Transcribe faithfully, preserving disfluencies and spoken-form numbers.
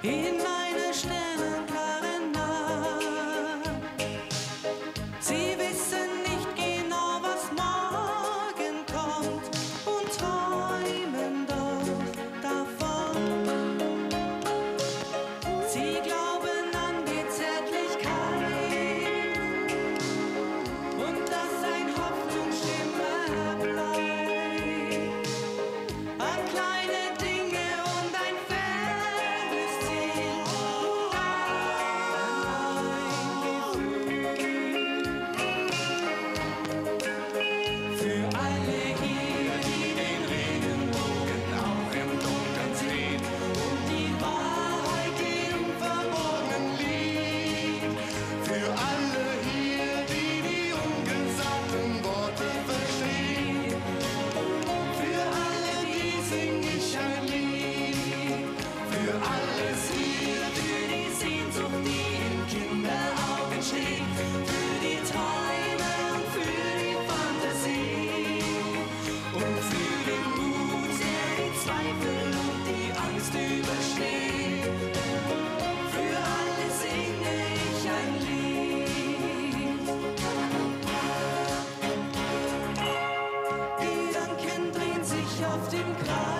in eine sternenklare Nacht. Sie wissen nicht genau, was morgen kommt und träumen doch davon. Sie glauben an die Zärtlichkeit und dass ein Hoffnungsschimmer bleibt, an kleine Dinge und ein fernes Ziel, für alle hier, die den Regenbogen auch im Dunkeln sehen und die Wahrheit im Verborgenen liegt. Für alle hier, die die ungesagten Worte verstehen. Für alle, die sing ich ein Lied. Für alles hier, für die Sehnsucht, die in Kinderaugen steht. Für die Träume und für die Fantasie. Und für den Mut, der die Zweifel und die Angst übersteht. Für alle singe ich ein Lied. Gedanken drehen sich auf dem Kreis.